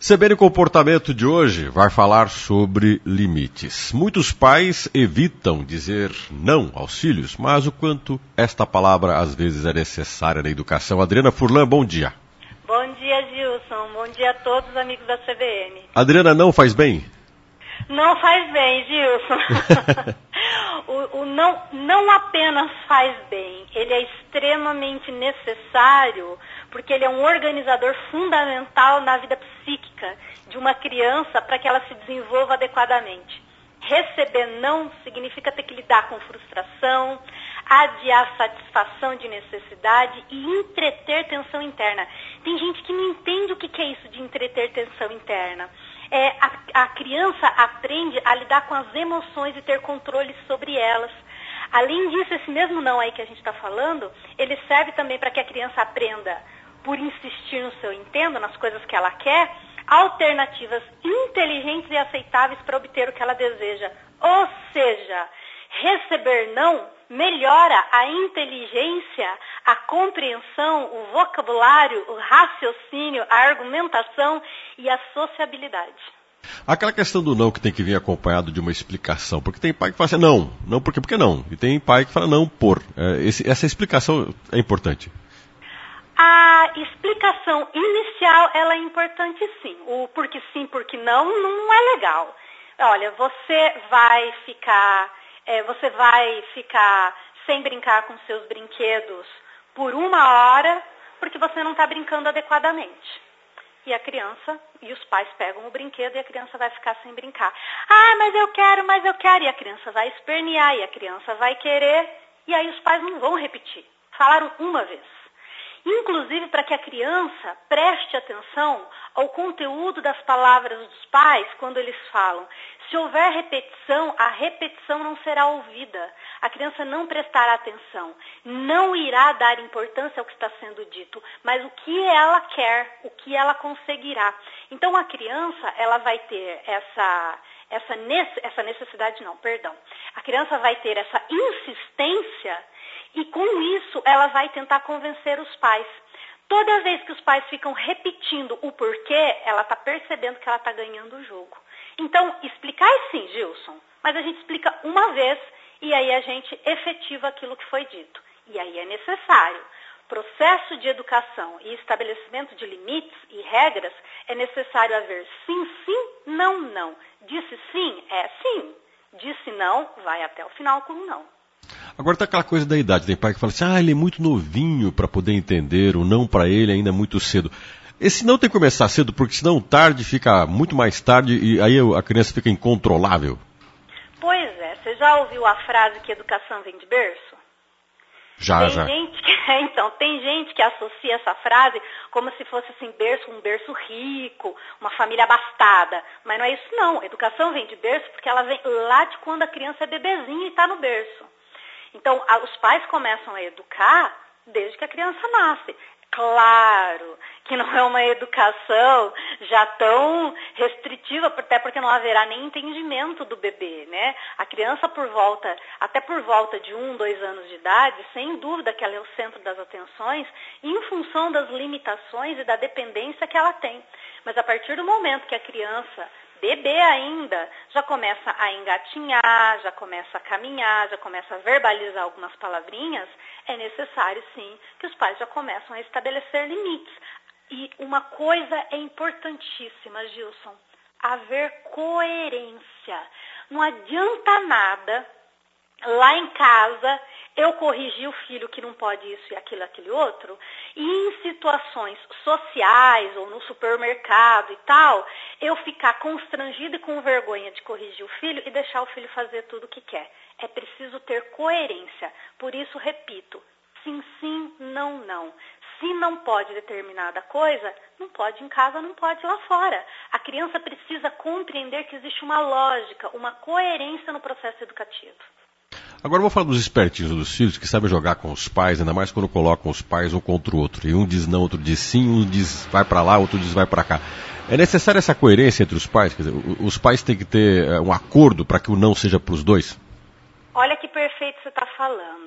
CBN Comportamento de hoje vai falar sobre limites. Muitos pais evitam dizer não aos filhos, mas o quanto esta palavra às vezes é necessária na educação. Adriana Furlan, bom dia. Bom dia, Gilson. Bom dia a todos os amigos da CBN. Adriana, não faz bem? Não faz bem, Gilson. o não apenas faz bem, ele é extremamente necessário, porque ele é um organizador fundamental na vida psíquica de uma criança para que ela se desenvolva adequadamente. Receber não significa ter que lidar com frustração, adiar satisfação de necessidade e entreter tensão interna. Tem gente que não entende o que é isso de entreter tensão interna. A criança aprende a lidar com as emoções e ter controle sobre elas. Além disso, esse mesmo não aí que a gente está falando, ele serve também para que a criança aprenda, por insistir no seu entendo, nas coisas que ela quer, alternativas inteligentes e aceitáveis para obter o que ela deseja. Ou seja, receber não melhora a inteligência, a compreensão, o vocabulário, o raciocínio, a argumentação e a sociabilidade. Aquela questão do não que tem que vir acompanhado de uma explicação, porque tem pai que fala assim, não porque não, e tem pai que fala não por. Essa explicação é importante. A explicação inicial, ela é importante sim. O porque sim, porque não é legal. Olha, você vai ficar sem brincar com seus brinquedos por 1 hora, porque você não está brincando adequadamente. E a criança, e os pais pegam o brinquedo e a criança vai ficar sem brincar. Ah, mas eu quero. E a criança vai espernear, e a criança vai querer, e aí os pais não vão repetir. Falaram uma vez. Inclusive para que a criança preste atenção ao conteúdo das palavras dos pais quando eles falam. Se houver repetição, a repetição não será ouvida. A criança não prestará atenção, não irá dar importância ao que está sendo dito, mas o que ela quer, o que ela conseguirá. Então a criança, ela vai ter a criança vai ter essa insistência e com isso ela vai tentar convencer os pais. Toda vez que os pais ficam repetindo o porquê, ela está percebendo que ela está ganhando o jogo. Então, explicar é sim, Gilson, mas a gente explica uma vez e aí a gente efetiva aquilo que foi dito. E aí é necessário. Processo de educação e estabelecimento de limites e regras é necessário haver sim, não. Disse sim, é sim. Disse não, vai até o final com não. Agora tá aquela coisa da idade, tem pai que fala assim, ele é muito novinho para poder entender, o não para ele ainda é muito cedo. Esse não tem que começar cedo, porque senão tarde fica muito mais tarde e aí a criança fica incontrolável. Pois é, você já ouviu a frase que educação vem de berço? Já. Tem gente que associa essa frase como se fosse assim, um berço rico, uma família abastada. Mas não é isso não. Educação vem de berço porque ela vem lá de quando a criança é bebezinha e está no berço. Então, os pais começam a educar desde que a criança nasce. Claro que não é uma educação já tão restritiva, até porque não haverá nem entendimento do bebê, né? A criança até por volta de 1, 2 anos de idade, sem dúvida que ela é o centro das atenções, em função das limitações e da dependência que ela tem. Mas a partir do momento que a criança, bebê ainda, já começa a engatinhar, já começa a caminhar, já começa a verbalizar algumas palavrinhas, é necessário sim que os pais já começam a estabelecer limites. E uma coisa é importantíssima, Gilson, haver coerência. Não adianta nada lá em casa eu corrigir o filho que não pode isso e aquele outro, e em situações sociais ou no supermercado e tal, eu ficar constrangida e com vergonha de corrigir o filho e deixar o filho fazer tudo o que quer. É preciso ter coerência. Por isso, repito, sim, não. Se não pode determinada coisa, não pode em casa, não pode lá fora. A criança precisa compreender que existe uma lógica, uma coerência no processo educativo. Agora eu vou falar dos espertinhos dos filhos que sabem jogar com os pais, ainda mais quando colocam os pais um contra o outro. E um diz não, outro diz sim, um diz vai para lá, outro diz vai para cá. É necessária essa coerência entre os pais? Quer dizer, os pais têm que ter um acordo para que o não seja para os dois? Olha que perfeito você está falando.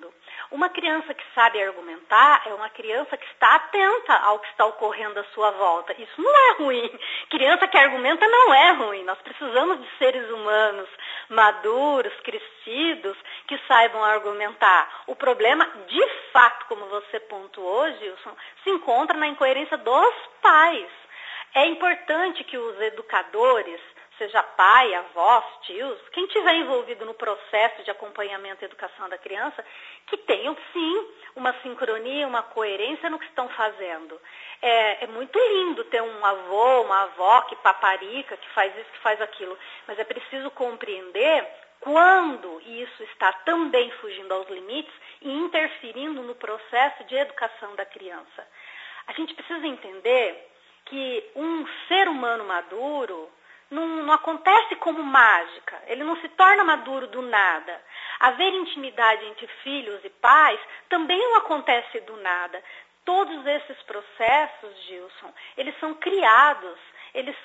Uma criança que sabe argumentar é uma criança que está atenta ao que está ocorrendo à sua volta. Isso não é ruim. Criança que argumenta não é ruim. Nós precisamos de seres humanos maduros, crescidos, que saibam argumentar. O problema, de fato, como você pontuou, Gilson, se encontra na incoerência dos pais. É importante que os educadores, seja pai, avós, tios, quem estiver envolvido no processo de acompanhamento e educação da criança, que tenham, sim, uma sincronia, uma coerência no que estão fazendo. É muito lindo ter um avô, uma avó que paparica, que faz isso, que faz aquilo, mas é preciso compreender quando isso está também fugindo aos limites e interferindo no processo de educação da criança. A gente precisa entender que um ser humano maduro não acontece como mágica, ele não se torna maduro do nada. Haver intimidade entre filhos e pais também não acontece do nada. Todos esses processos, Gilson, eles são criados, eles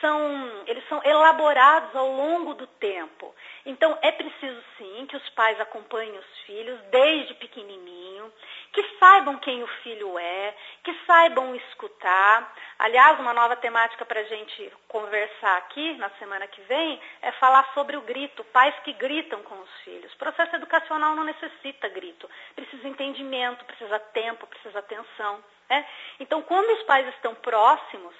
são elaborados ao longo do tempo. Então, é preciso, sim, que os pais acompanhem os filhos desde pequenininho, que saibam quem o filho é, que saibam escutar. Aliás, uma nova temática para a gente conversar aqui na semana que vem é falar sobre o grito, pais que gritam com os filhos. O processo educacional não necessita grito, precisa entendimento, precisa tempo, precisa atenção, né? Então, quando os pais estão próximos,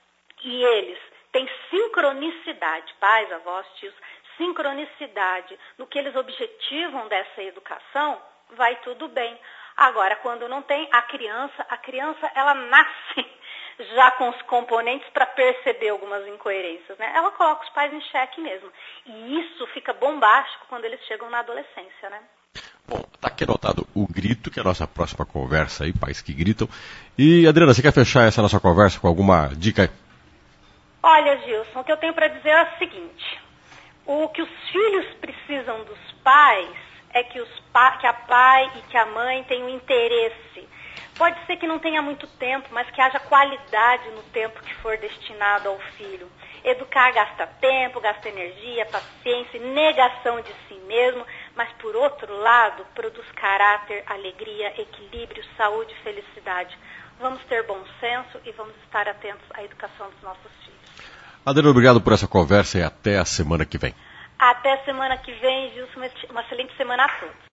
e eles têm sincronicidade, pais, avós, tios, sincronicidade no que eles objetivam dessa educação, vai tudo bem. Agora, quando não tem, a criança ela nasce já com os componentes para perceber algumas incoerências, né? Ela coloca os pais em xeque mesmo. E isso fica bombástico quando eles chegam na adolescência, né? Bom, está aqui anotado o grito, que é a nossa próxima conversa aí, pais que gritam. E, Adriana, você quer fechar essa nossa conversa com alguma dica aí? Olha, Gilson, o que eu tenho para dizer é o seguinte: o que os filhos precisam dos pais é que a pai e que a mãe tenham interesse. Pode ser que não tenha muito tempo, mas que haja qualidade no tempo que for destinado ao filho. Educar gasta tempo, gasta energia, paciência, negação de si mesmo, mas, por outro lado, produz caráter, alegria, equilíbrio, saúde e felicidade. Vamos ter bom senso e vamos estar atentos à educação dos nossos filhos. Adriana, obrigado por essa conversa e até a semana que vem. Até a semana que vem, Gilson, uma excelente semana a todos.